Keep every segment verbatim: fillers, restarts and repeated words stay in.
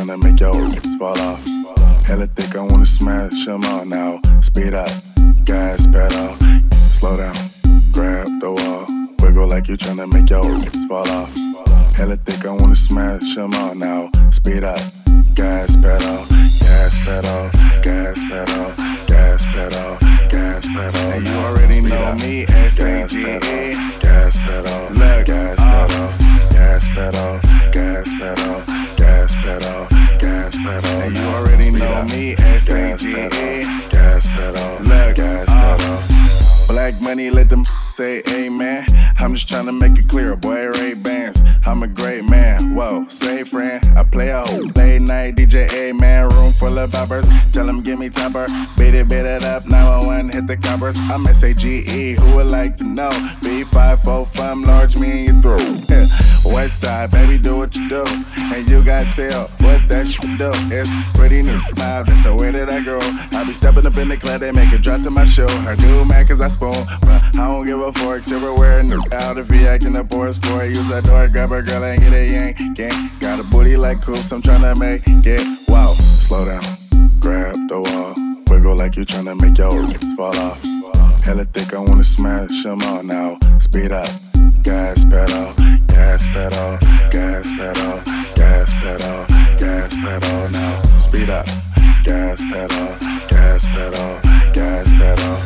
tryna make your roots fall off. Hella thick, I wanna smash them all now. Speed up, gas pedal, slow down, grab the wall. Wiggle like you tryna make your roots fall off. Hella thick, I wanna smash them all now. Speed up, gas pedal, gas pedal, gas pedal, gas pedal, gas pedal. And you already know me, S A G E. Gas pedal, look, gas pedal, gas pedal, gas pedal, gas pedal, gas pedal. And you already know me, S A G E. Gas pedal, look, gas pedal. Black money, let them say amen. I'm just tryna make it clear, boy, Ray Bans. I'm a great man, whoa, say friend. I play a whole late night D J, A man, room full of boppers. Tell them give me temper, beat it, beat it up, nine one one, hit the coppers. I'm S A G E, who would like to know? B five four five, large me in your throat. West side, baby, do what you do. And you got tell what that shit do. It's pretty new, nah, that's the way that I grow. I be stepping up in the club, they make it drop to my show. Her do mad cause I spoon, but I don't give a fork. Silverware, new out if he acting up or a sport. Use that door, grab her girl and get a yank. Gang. Got a booty like coops, I'm tryna make it. Wow, slow down, grab the wall. Wiggle like you tryna make your roots fall off. Hella thick, I wanna smash them all now. Speed up, gas pedal, gas pedal, gas pedal, gas pedal, gas pedal now. Speed up, gas pedal, gas pedal, gas pedal.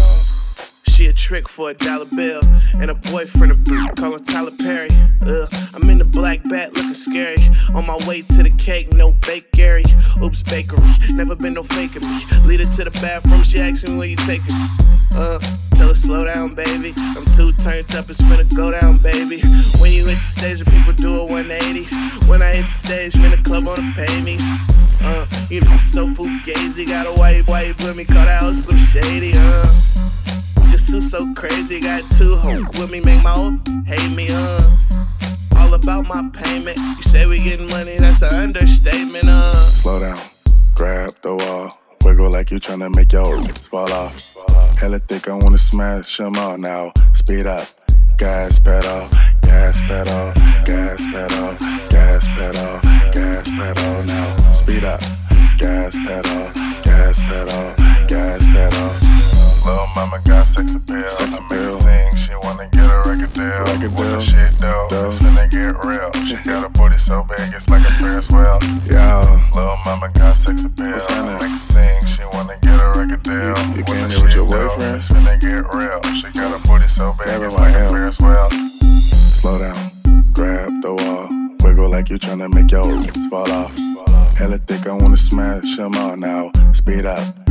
She a trick for a dollar bill, and a boyfriend a brute, call him Tyler Perry. Ugh, I'm in the black bat looking scary. On my way to the cake, no bakery. Oops, bakery, never been no faking me. Lead her to the bathroom, she asking me where you taking me. Uh, tell her slow down, baby. I'm too turned up, it's finna go down, baby. When you hit the stage, the people do a one eighty. When I hit the stage, man, the club wanna pay me. Uh, you know, so fugazi, got a white, white with me, call that house Slim Shady, uh. The suit so crazy, got two hoes with me, make my old hate me, uh. All about my payment. You say we getting money, that's an understatement, uh. Slow down, grab the wall. Wiggle like you tryna make your roots fall off. Hella thick, I wanna smash them all now. Speed up, gas pedal, gas pedal, gas pedal, gas pedal, gas pedal now. Speed up, gas pedal, gas pedal, gas pedal. Lil' mama got sex appeal. Sex I make her appeal. sing, she wanna get a record deal. Record What deal. the shit though? Dope. It's finna get real. She got a booty so big, it's like a Ferris wheel. Yeah, Lil' mama got sex appeal. What's I happening? make her sing, she wanna get a record deal. You What came the here with shit your though? boyfriend? It's finna get real. She got a booty so big, Never it's mind like a him. Ferris wheel. slow down, grab the wall. Wiggle like you tryna make your roots fall off. Hella thick, I wanna smash them all now. Speed up,